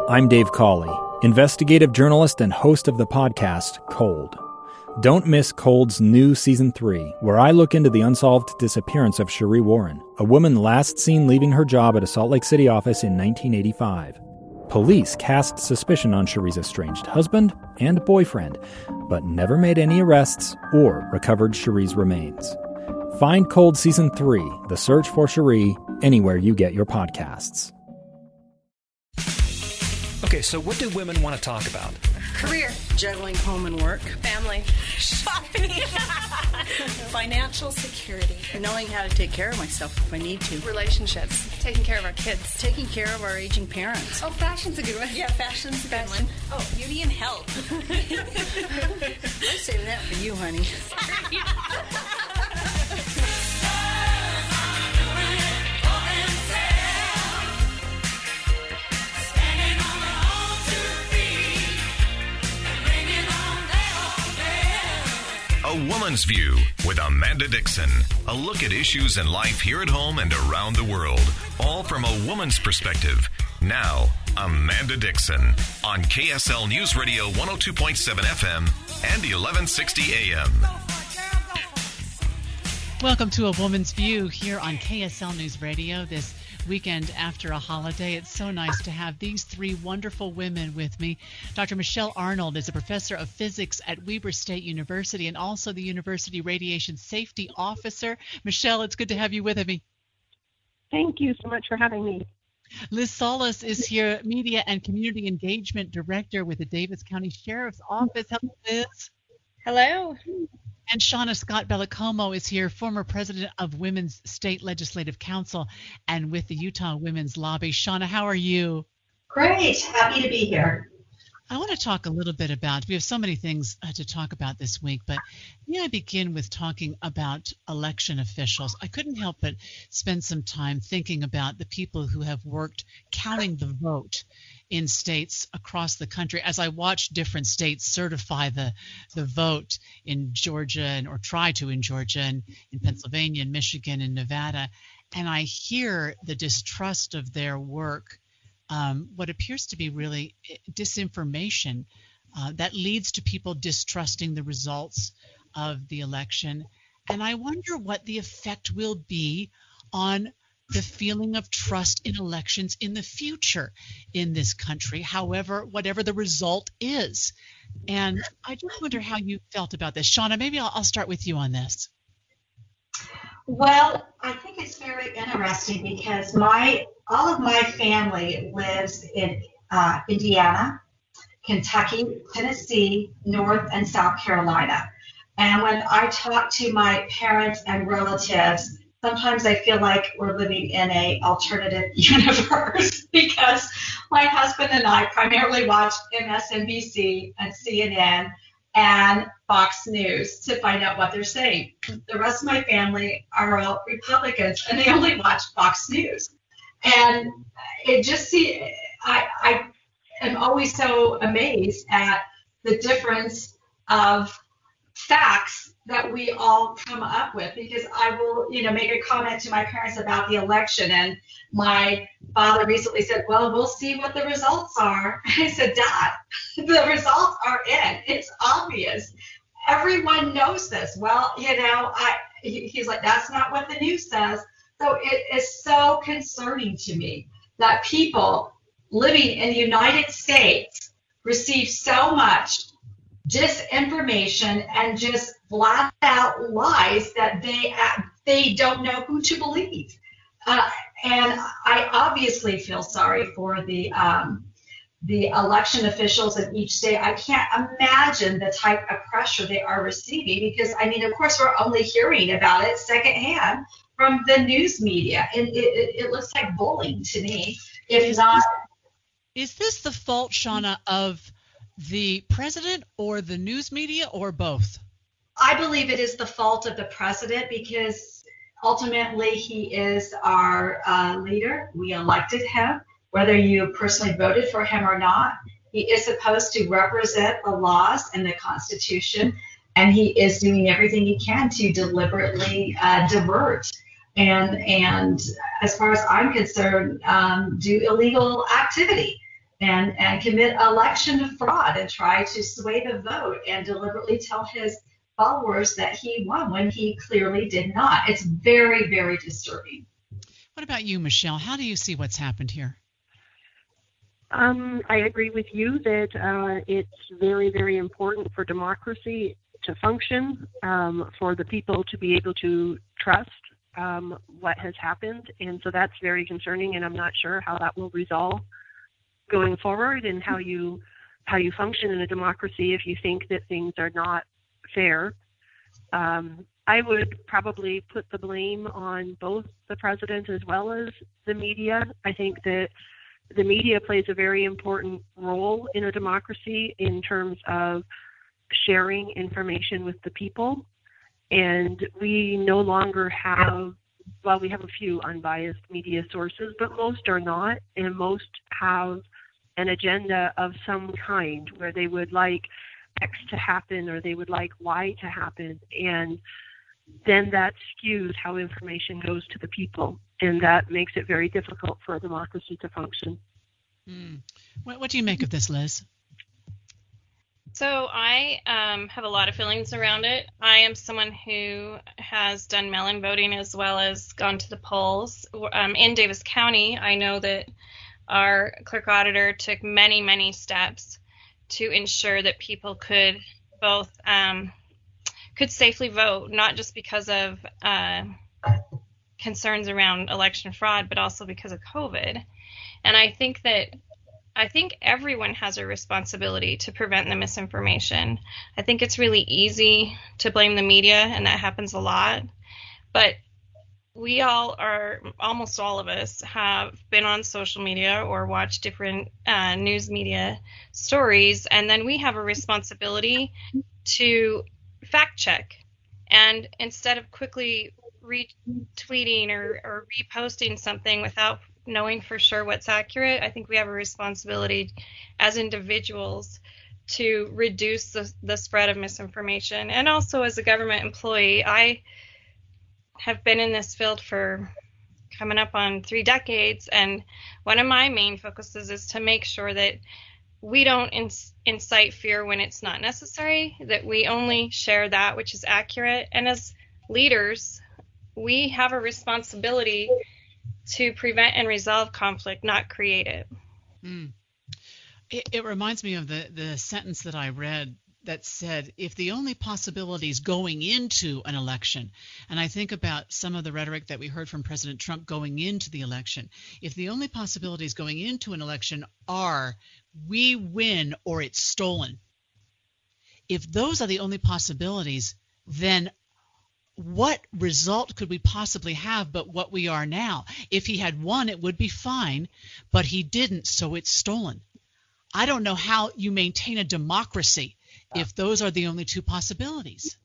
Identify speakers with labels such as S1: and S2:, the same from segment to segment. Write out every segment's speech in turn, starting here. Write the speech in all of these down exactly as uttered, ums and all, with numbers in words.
S1: I'm Dave Cawley, investigative journalist and host of the podcast Cold. Don't miss Cold's new Season three, where I look into the unsolved disappearance of Sheree Warren, a woman last seen leaving her job at a Salt Lake City office in nineteen eighty-five. Police cast suspicion on Sheree's estranged husband and boyfriend, but never made any arrests or recovered Sheree's remains. Find Cold Season three, The Search for Sheree, anywhere you get your podcasts.
S2: Okay, so what do women want to talk about?
S3: Career. Juggling home and work.
S4: Family. Shopping. Financial security.
S3: Knowing how to take care of myself if I need to.
S4: Relationships. Taking care of our kids.
S3: Taking care of our aging parents.
S4: Oh, fashion's a good one. Yeah, fashion's a good one. Oh, beauty and health.
S3: I'm saving that for you, honey.
S5: A Woman's View with Amanda Dixon. A look at issues in life here at home and around the world, all from a woman's perspective. Now, Amanda Dixon on K S L News Radio one oh two point seven F M and eleven sixty A M.
S6: Welcome to A Woman's View here on K S L News Radio this weekend after a holiday. It's so nice to have these three wonderful women with me. Doctor Michelle Arnold is a professor of physics at Weber State University and also the University Radiation Safety Officer. Michelle, it's good to have you with me.
S7: Thank you so much for having me.
S6: Liz Solis is here, Media and Community Engagement Director with the Davis County Sheriff's Office. Hello, Liz.
S8: Hello.
S6: And Shauna Scott Bellicomo is here, former president of Women's State Legislative Council and with the Utah Women's Lobby. Shauna, how are you?
S9: Great. Happy to be here.
S6: I want to talk a little bit about, we have so many things uh, to talk about this week, but may I begin with talking about election officials. I couldn't help but spend some time thinking about the people who have worked counting the vote in states across the country as I watch different states certify the the vote in Georgia and or try to in Georgia and in Pennsylvania and Michigan and Nevada, and I hear the distrust of their work, um, what appears to be really disinformation uh, that leads to people distrusting the results of the election. And I wonder what the effect will be on the feeling of trust in elections in the future in this country, however, whatever the result is. And I just wonder how you felt about this. Shauna, maybe I'll, I'll start with you on this.
S9: Well, I think it's very interesting because my all of my family lives in uh, Indiana, Kentucky, Tennessee, North and South Carolina. And when I talk to my parents and relatives, sometimes I feel like we're living in a alternative universe because my husband and I primarily watch M S N B C and C N N and Fox News to find out what they're saying. The rest of my family are all Republicans and they only watch Fox News. And it just see, I, I am always so amazed at the difference of facts that we all come up with, because I will, you know, make a comment to my parents about the election, and my father recently said, well, we'll see what the results are. I said, Dad, the results are in. It's obvious. Everyone knows this. Well, you know, I he's like, that's not what the news says. So it is so concerning to me that people living in the United States receive so much disinformation and just flat out lies that they they don't know who to believe. Uh, and I obviously feel sorry for the um, the election officials in each state. I can't imagine the type of pressure they are receiving because, I mean, of course, we're only hearing about it secondhand from the news media. And it, it, it looks like bullying to me. If
S6: is
S9: not,
S6: this, is this the fault, Shauna, of the president or the news media or both?
S9: I believe it is the fault of the president because ultimately he is our uh, leader. We elected him, whether you personally voted for him or not. He is supposed to represent the laws and the Constitution, and he is doing everything he can to deliberately uh, divert and and as far as I'm concerned, um, do illegal activity. and, and commit election fraud and try to sway the vote and deliberately tell his followers that he won when he clearly did not. It's very, very disturbing.
S6: What about you, Michelle? How do you see what's happened here?
S7: Um, I agree with you that uh, it's very, very important for democracy to function, um, for the people to be able to trust um, what has happened. And so that's very concerning, and I'm not sure how that will resolve going forward and how you how you function in a democracy if you think that things are not fair. Um, I would probably put the blame on both the president as well as the media. I think that the media plays a very important role in a democracy in terms of sharing information with the people. And we no longer have, well, we have a few unbiased media sources, but most are not, and most have an agenda of some kind where they would like X to happen or they would like Y to happen. And then that skews how information goes to the people, and that makes it very difficult for a democracy to function.
S6: Mm. What, what do you make of this, Liz?
S4: So I um, have a lot of feelings around it. I am someone who has done mail-in voting as well as gone to the polls. Um, in Davis County, I know that our clerk auditor took many, many steps to ensure that people could both um, could safely vote, not just because of uh, concerns around election fraud, but also because of COVID. And I think that I think everyone has a responsibility to prevent the misinformation. I think it's really easy to blame the media, and that happens a lot. But we all are, almost all of us, have been on social media or watched different uh, news media stories, and then we have a responsibility to fact check. And instead of quickly retweeting or, or reposting something without knowing for sure what's accurate, I think we have a responsibility as individuals to reduce the, the spread of misinformation. And also as a government employee, I have been in this field for coming up on three decades, and one of my main focuses is to make sure that we don't inc- incite fear when it's not necessary, that we only share that which is accurate. And as leaders, we have a responsibility to prevent and resolve conflict, not create it.
S6: Mm. It, it reminds me of the, the sentence that I read that said, if the only possibilities going into an election, and I think about some of the rhetoric that we heard from President Trump going into the election, if the only possibilities going into an election are we win or it's stolen, if those are the only possibilities, then what result could we possibly have but what we are now? If he had won, it would be fine, but he didn't, so it's stolen. I don't know how you maintain a democracy if those are the only two possibilities.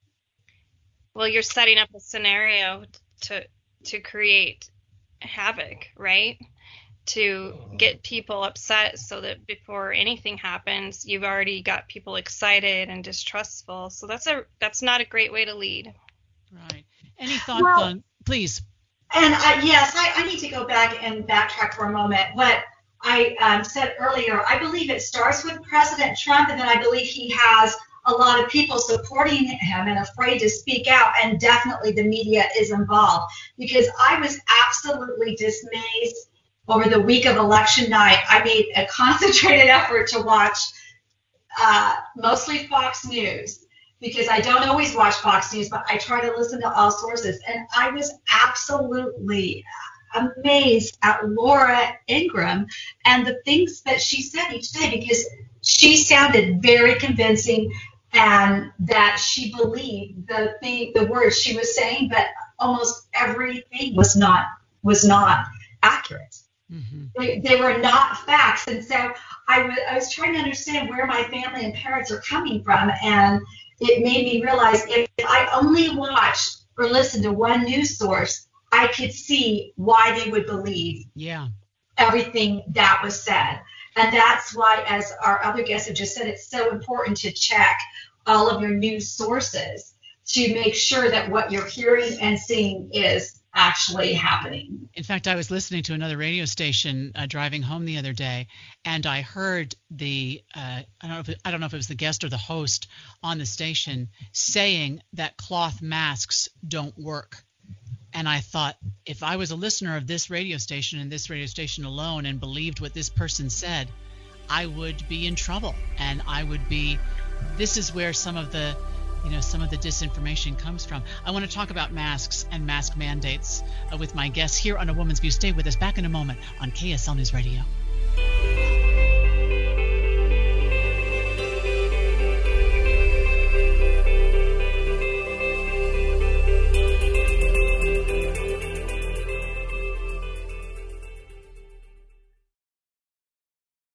S4: Well, you're setting up a scenario to to create havoc, right? To get people upset so that before anything happens, you've already got people excited and distrustful. So that's a that's not a great way to lead.
S6: Right. Any thoughts
S9: well,
S6: on, please?
S9: And I, yes, I, I need to go back and backtrack for a moment. What I um, said earlier, I believe it starts with President Trump, and then I believe he has a lot of people supporting him and afraid to speak out, and definitely the media is involved. Because I was absolutely dismayed over the week of election night. I made a concentrated effort to watch uh, mostly Fox News, because I don't always watch Fox News, but I try to listen to all sources. And I was absolutely amazed at Laura Ingraham and the things that she said each day, because she sounded very convincing, and that she believed the thing, the words she was saying, but almost everything was not was not accurate. Mm-hmm. They, they were not facts. And so I, w- I was trying to understand where my family and parents are coming from, and it made me realize if I only watched or listened to one news source, I could see why they would believe
S6: yeah.
S9: everything that was said. And that's why, as our other guests have just said, it's so important to check all of your news sources to make sure that what you're hearing and seeing is actually happening.
S6: In fact, I was listening to another radio station uh, driving home the other day, and I heard the uh, I don't know if it, I don't know if it was the guest or the host on the station saying that cloth masks don't work. And I thought, if I was a listener of this radio station and this radio station alone and believed what this person said, I would be in trouble. And I would be, this is where some of the, you know, some of the disinformation comes from. I want to talk about masks and mask mandates uh, with my guests here on A Woman's View. Stay with us. Back in a moment on K S L News Radio.